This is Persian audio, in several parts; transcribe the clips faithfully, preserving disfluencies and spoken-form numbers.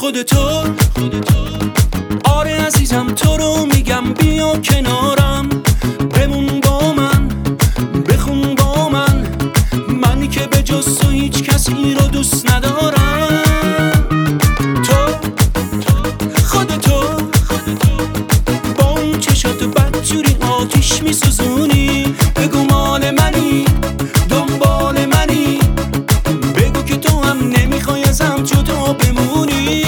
خودتو آره عزیزم تو رو میگم بیا کنارم بمون با من بخون با من منی که به جز تو هیچ کسی رو دوست ندارم تو خودتو با اون چشات بدجوری آتیش میسوزونی بگو مال منی دنبال منی بگو که تو هم نمیخوای ازم جدا بمونی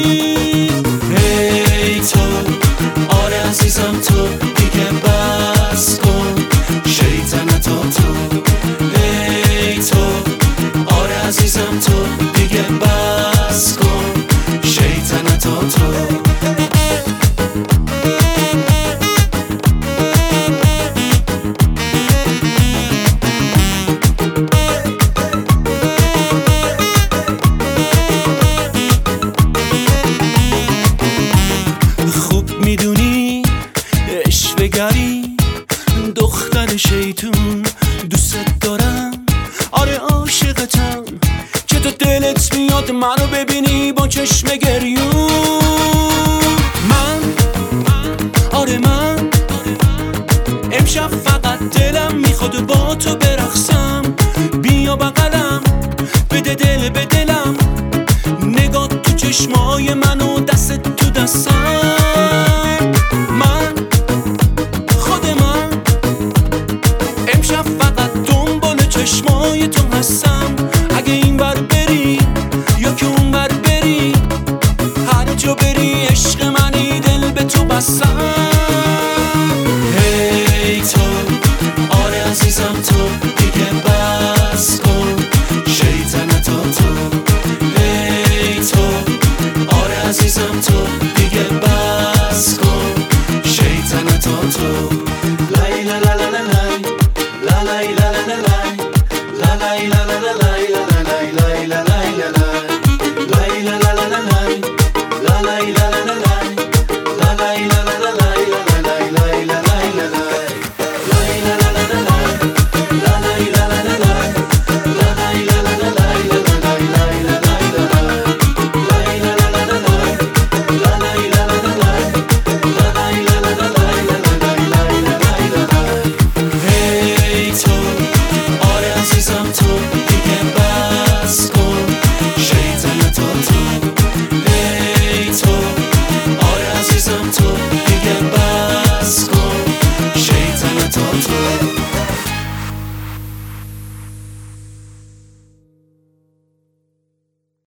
ای تو آره عزیزم تو دیگه بس کن شیطنتا تو ای تو آره عزیزم تو دیگه بس کن شیطنتا تو میدونی اشوه‌گری دختر شیطون دوست دارم آره عاشقتم که تو دلت میاد منو ببینی با چشم گریون من آره من امشب فقط دلم میخواد با تو برقصم بیا بغلم بده دل به دلم نگاه تو چشمای منو دست تو دستم